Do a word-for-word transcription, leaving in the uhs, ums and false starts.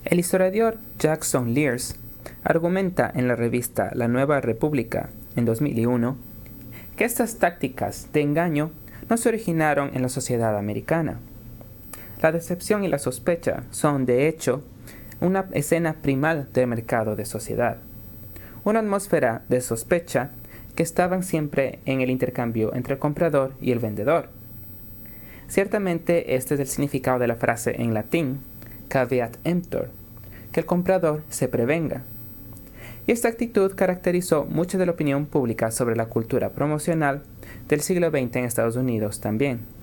El historiador Jackson Lears argumenta en la revista La Nueva República en dos mil uno que estas tácticas de engaño no se originaron en la sociedad americana. La decepción y la sospecha son, de hecho, una escena primal del mercado de sociedad, una atmósfera de sospecha que estaban siempre en el intercambio entre el comprador y el vendedor. Ciertamente este es el significado de la frase en latín, caveat emptor, que el comprador se prevenga. Y esta actitud caracterizó mucha de la opinión pública sobre la cultura promocional del siglo veinte en Estados Unidos también.